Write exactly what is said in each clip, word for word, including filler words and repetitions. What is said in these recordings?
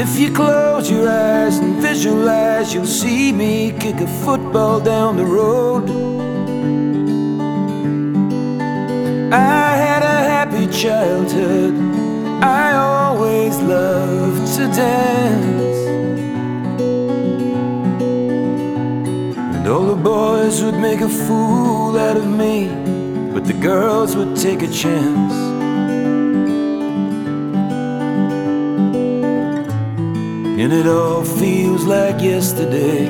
If you close your eyes and visualize, you'll see me kick a football down the road. I had a happy childhood, I always loved to dance. And all the boys would make a fool out of me, but the girls would take a chance. And it all feels like yesterday.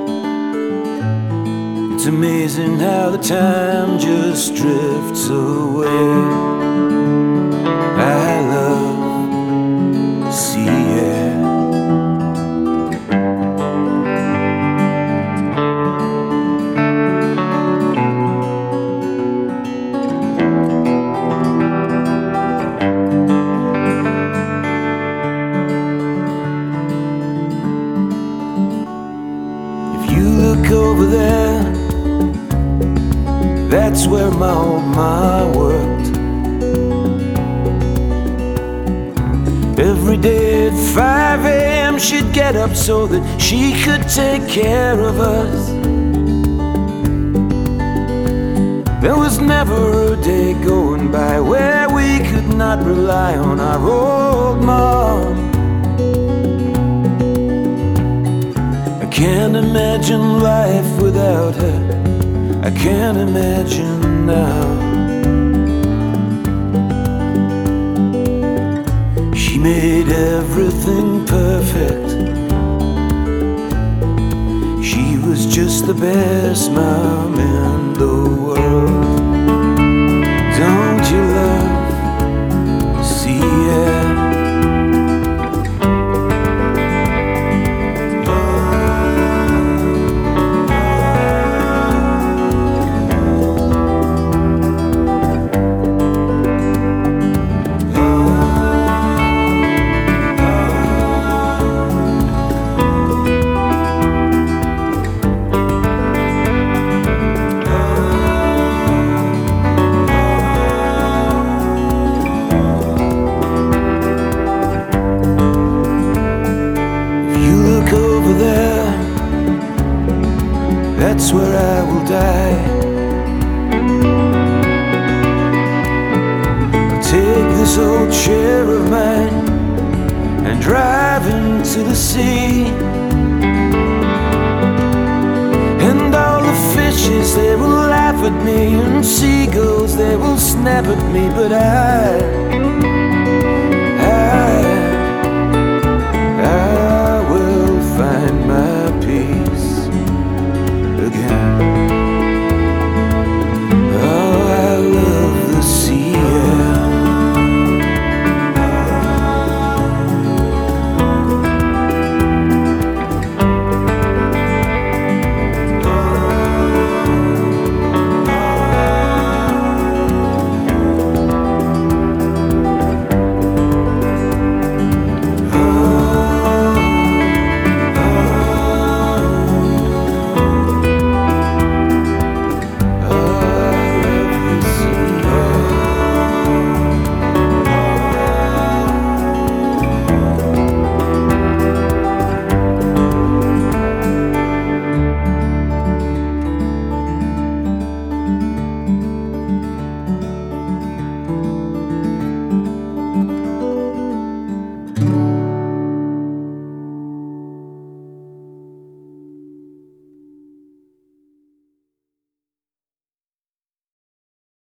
It's amazing how the time just drifts away. I love sea air. Look over there, that's where my old ma worked. Every day at five a m she'd get up so that she could take care of us. There was never a day going by where we could not rely on our old mom. I can't imagine life without her. I can't imagine now. She made everything perfect. She was just the best mom in the world. Don't you love sea air? That's where I will die. I'll take this old chair of mine and drive into the sea. And all the fishes, they will laugh at me, and seagulls, they will snap at me, but I